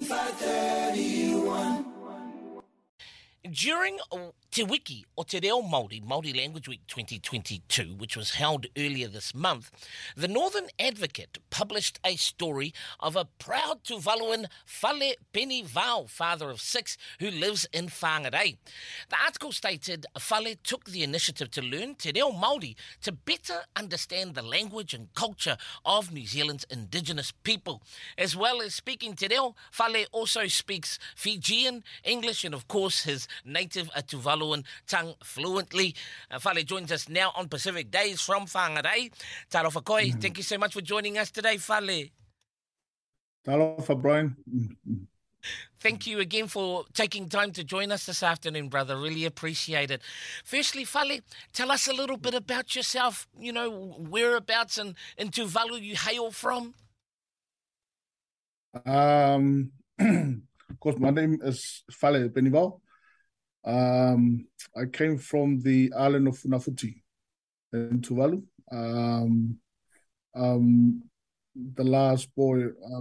During Te Wiki o Te Reo Māori, Māori Language Week 2022, which was held earlier this month, the Northern Advocate published a story of a proud Tuvaluan Fale Peni Vau, father of 6, who lives in Whangarei. The article stated Fale took the initiative to learn Te Reo Māori to better understand the language and culture of New Zealand's Indigenous people. As well as speaking Te Reo, Fale also speaks Fijian, English, and of course his native Tuvaluan tongue fluently. Fale joins us now on Pacific Days from Whangarei. Talofa koe, thank you so much for joining us today, Fale. Talofa, Brian. Thank you again for taking time to join us this afternoon, brother. Really appreciate it. Firstly, Fale, tell us a little bit about yourself, you know, whereabouts in Tuvalu you hail from. Of course, my name is Fale Peni Vau. I came from the island of Funafuti in Tuvalu. The last boy,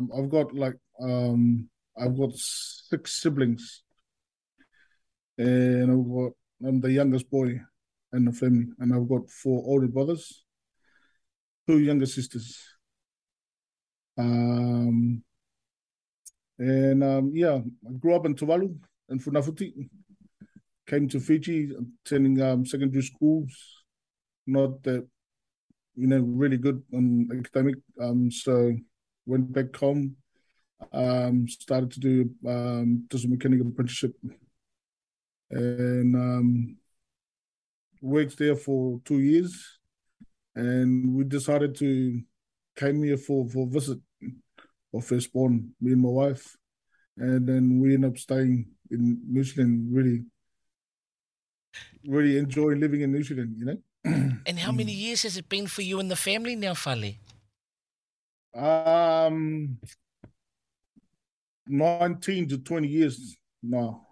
I've got 6 siblings, and I'm the youngest boy in the family, and I've got 4 older brothers, 2 younger sisters. I grew up in Tuvalu, in Funafuti. Came to Fiji, attending secondary schools, not that, really good on academic. So went back home, started to do some mechanical apprenticeship, and worked there for 2 years. And we decided to came here for a visit of firstborn, me and my wife, and then we ended up staying in New Zealand. Really enjoy living in New Zealand, And how many years has it been for you and the family now, Fale? 19 to 20 years now.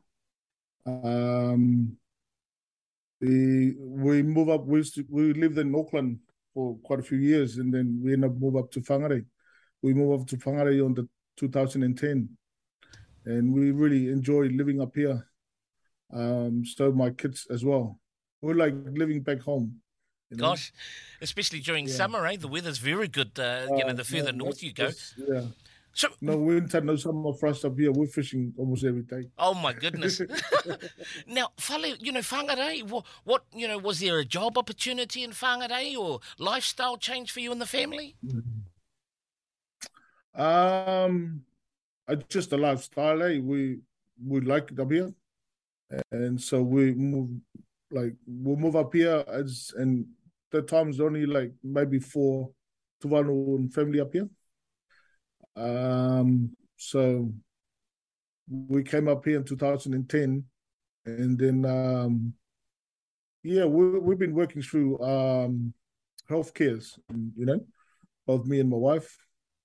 We move up. We lived in Auckland for quite a few years, and then we ended up move up to Whangarei. We moved up to Whangarei on the 2010, and we really enjoy living up here. So my kids as well. We're like living back home. Gosh, especially during summer, eh? The weather's very good, the further north you go. Yeah. So, no winter, no summer for us up here. We're fishing almost every day. Oh, my goodness. Now, Fale, Whangarei, what, was there a job opportunity in Whangarei or lifestyle change for you and the family? Just a lifestyle, eh? We like it up here. And so we'll move up here and the time's only like maybe 4 Tuvalu and family up here. So we came up here in 2010, and then we've been working through healthcares, both me and my wife,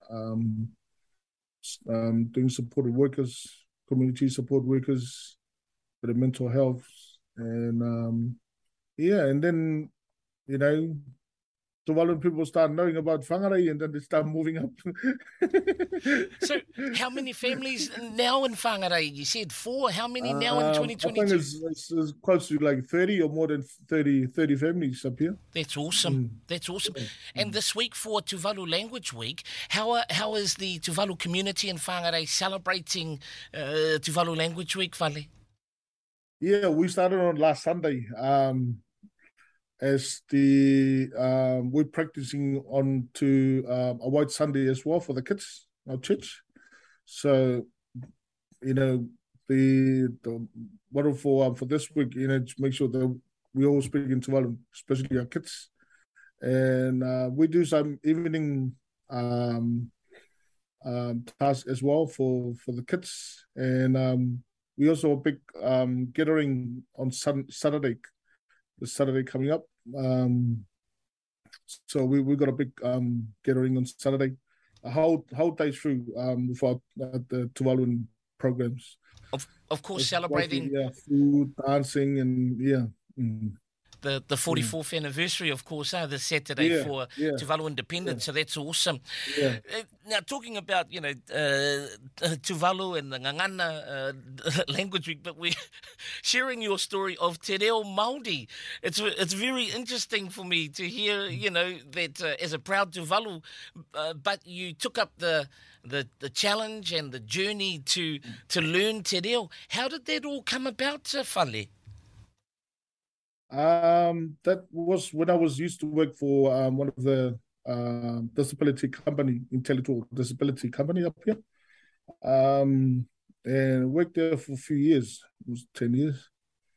doing supported workers, community support workers, for the mental health, and and then Tuvaluan people start knowing about Whangarei, and then they start moving up. So, how many families now in Whangarei? You said 4. How many now in 2022? I think it's close to like 30 or more than 30 families up here. That's awesome. That's awesome. And this week for Tuvalu Language Week, how is the Tuvalu community in Whangarei celebrating Tuvalu Language Week, Fale? Yeah, we started on last Sunday. As we're practicing on to a White Sunday as well for the kids, our church. So, the model for this week, to make sure that we all speak in Tuvalu, especially our kids, and we do some evening tasks as well for the kids, and we also have a big gathering on Saturday. The Saturday coming up. So we got a big gathering on Saturday, a whole day through for the Tuvaluan programs. Of course, celebrating. Food, dancing, and The 44th anniversary, of course, this Saturday Yeah, for yeah, Tuvalu Independence. yeah, So that's awesome. yeah. Now, talking about, Tuvalu and the Ngangana language week, but we're sharing your story of Te Reo Māori. It's very interesting for me to hear, that as a proud Tuvalu, but you took up the challenge and the journey to learn Te Reo. How did that all come about, Whale? That was when I was used to work for one of the disability company, intellectual disability company up here. And worked there for a few years. It was 10 years.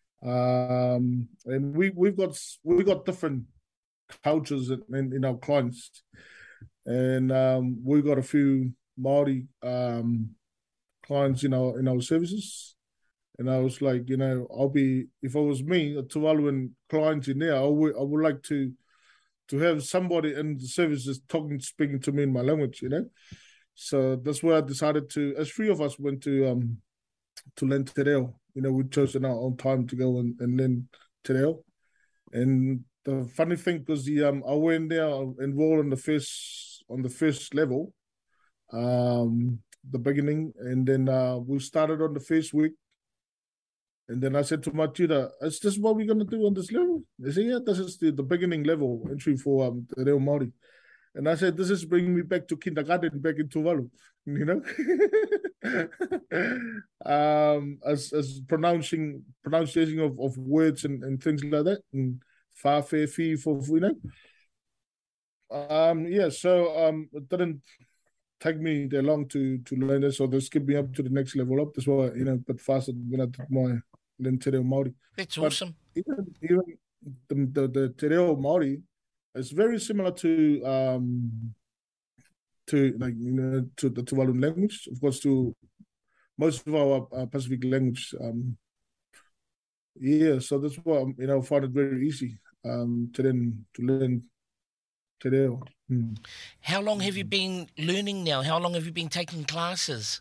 And we've got different cultures in our clients, and we got a few Maori clients in our services. And I was like, if it was me, a Tuvaluan client in there, I would like to have somebody in the services speaking to me in my language, So that's where I decided as three of us went to learn Te Reo. We chose in our own time to go and learn Te Reo. And the funny thing, because I went there, enrolled on the first level, the beginning, and then we started on the first week. And then I said to my tutor, "Is this what we're going to do on this level?" They said, "Yeah, this is the beginning level entry for the Reo Māori." And I said, "This is bringing me back to kindergarten, back in Tuvalu, as pronunciation of words and things like that, and fa, fe, fi, for. Yeah. So it didn't take me that long to learn this, so they skipped me up to the next level up. That's why a bit faster when I did my learn Te Reo Māori. That's But awesome. even the Te Reo Māori is very similar to the Tuvalu language, of course, to most of our Pacific language. Yeah, so that's why I find it very easy to learn Te Reo. How long have you been learning now? How long have you been taking classes?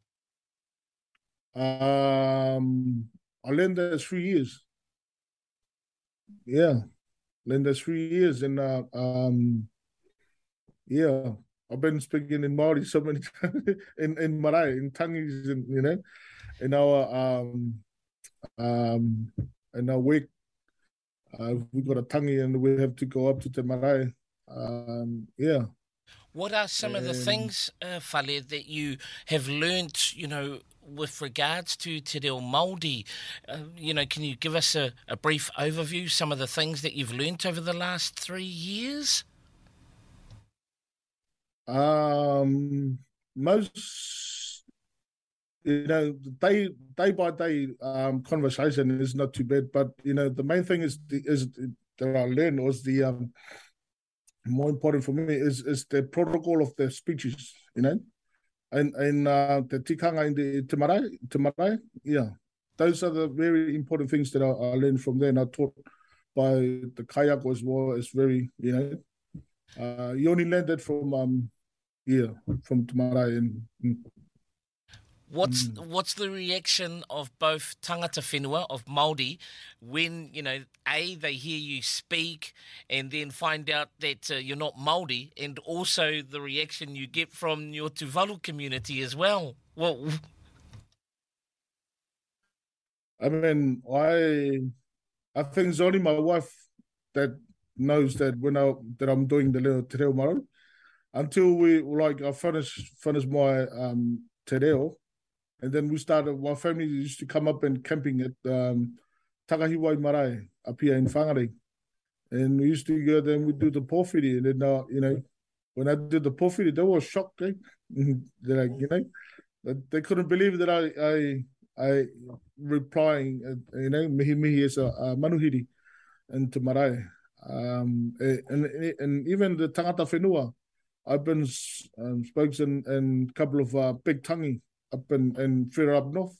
I learned that 3 years. Yeah, learned that 3 years, and yeah, I've been speaking in Maori so many times, in Marae, in Tangis, and in our week, we got a tangi, and we have to go up to Te Marae. Yeah. What are some of the things, Whale, that you have learnt, with regards to Te Reo Māori? Can you give us a brief overview, some of the things that you've learnt over the last 3 years? Most, day by day conversation is not too bad, but the main thing is that I learned was the more important for me is the protocol of the speeches, and the tikanga in the Te Marae, yeah. Those are the very important things that I learned from there, and I taught by the kayako as well. It's very, you only learn that from Te Marae. What's the reaction of both tangata whenua, of Māori, when, they hear you speak and then find out that you're not Māori, and also the reaction you get from your Tuvalu community as well? Well, I mean, I think it's only my wife that knows that that I'm doing the little Te Reo Māori. Until I finish my Te Reo. And then my family used to come up and camping at Takahiwai Marae up here in Whangarei. And we used to go there and we'd do the pōwhiri. And then, when I did the pōwhiri, they were shocked. They're like, they couldn't believe that I replying, mihi mihi as a manuhiri in Te Marae. And even the tangata whenua, I've been spokesman in a couple of big tangi up in further up north,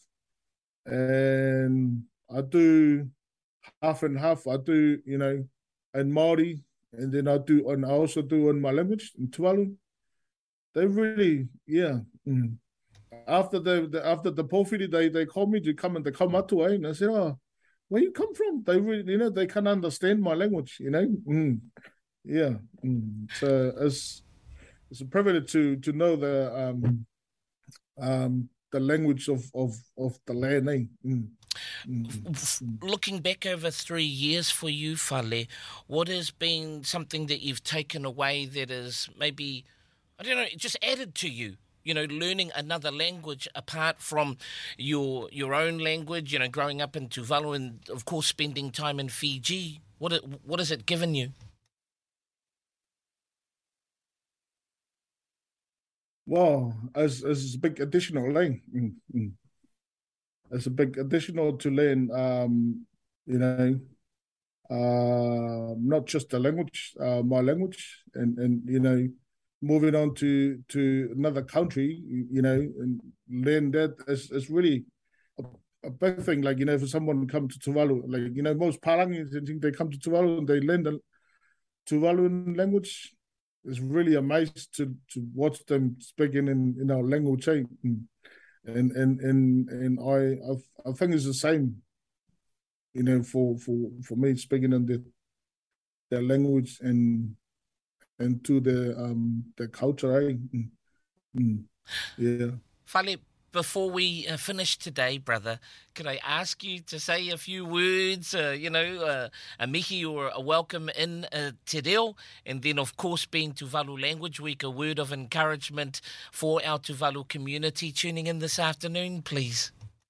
and I do half and half. I do in Māori, and then I also do in my language in Tuvalu. They really, yeah. After the pōwhiri, they called me to come and the kaumatu, and I said, "Oh, where you come from? They really, they can't understand my language, Yeah. So it's a privilege to know the language of the land, eh? Looking back over 3 years for you, Fale, what has been something that you've taken away that is maybe, I don't know, just added to you? Learning another language apart from your own language, growing up in Tuvalu and, of course, spending time in Fiji. What has it given you? Well, as a big additional learn, as a big additional to learn, you know, not just the language, my language, and moving on to another country, and learn that is really a, a big thing. Like for someone to come to Tuvalu, like most Palangis, I think they come to Tuvalu and they learn the Tuvaluan language. It's really amazing to watch them speaking in our language, eh? And I think it's the same, for me speaking in the language and to the culture, eh? Yeah. Fale, before we finish today, brother, could I ask you to say a few words, a mihi or a welcome in Te Reo, and then, of course, being Tuvalu Language Week, a word of encouragement for our Tuvalu community tuning in this afternoon, please?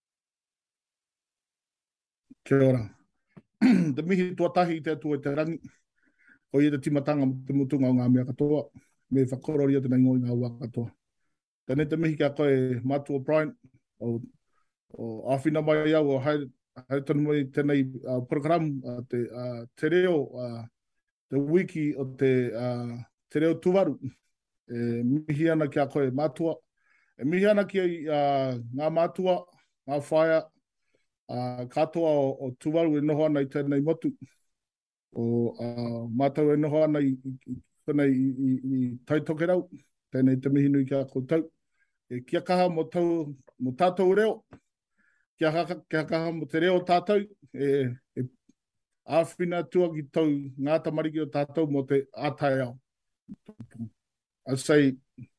Kia ora. Te mihi tuatahi te atua te rangi, o ia te timatanga mo te mutunga o ngā mea katoa, me whakororia te ngoi ngā ua katoa. Tēnei te mihi kia koe Matua Brian, o awhina mai au, o hai tonu mai tēnei program, te reo, te wiki o te reo tuvaru. Mihi ana kia koe Matua. Mihi ana kia ngā Matua, ngā whaia, katoa o tuvaru e noho ana i tēnei motu. O mātou e noho ana i taitoke rau. Tēnei te mihi nui kia koutou. Kia kaha mo tātou reo. Kia kaha mo te reo tātou. Āwhina tua ki tau ngāta mariki o tātou mo te ātai au. I say,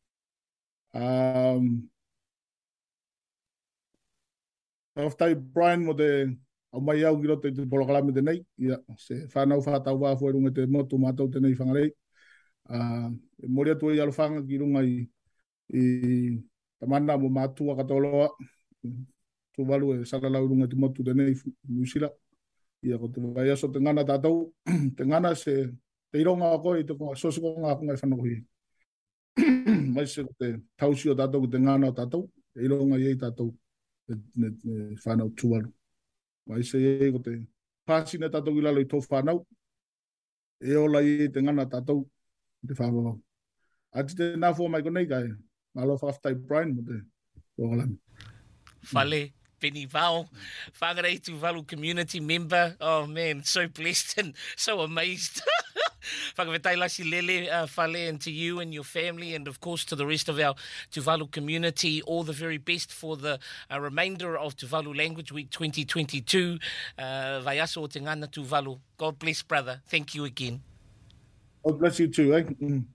Tawhtai Brian mo te au mai au ki roto i te polokalame tenei. Ia, se whanau whātau wāfo e runga te motu mātou tenei whangarei. Mori atu i alofanga ki runga i tamana mo mātua katoloa. Tuvalu e salalau runga te motu tenei Nusila. Ia ko te vai aso te ngana tātou. Te ngana se te ironga a koe i te konga sosiko ngā konga i whanakohi. Mai se te tausi o tātou ki te ngana o tātou. Te ironga i ei tātou whanau Tuvalu. Mai se ei ko te pāsina tātou i lalo i tō whanau. E ola i te ngana tātou te whanau. Ati te nāfua mai konei kai. Malo whaftai Brian mo te whakalami. Fale, Penny Val, Whangarei Tuvalu community member. Oh man, so blessed and so amazed. Whakawhetai lasi lele, Fale, and to you and your family, and of course to the rest of our Tuvalu community. All the very best for the remainder of Tuvalu Language Week 2022. Vai aso o te ngana Tuvalu. God bless, brother. Thank you again. God bless you too, eh?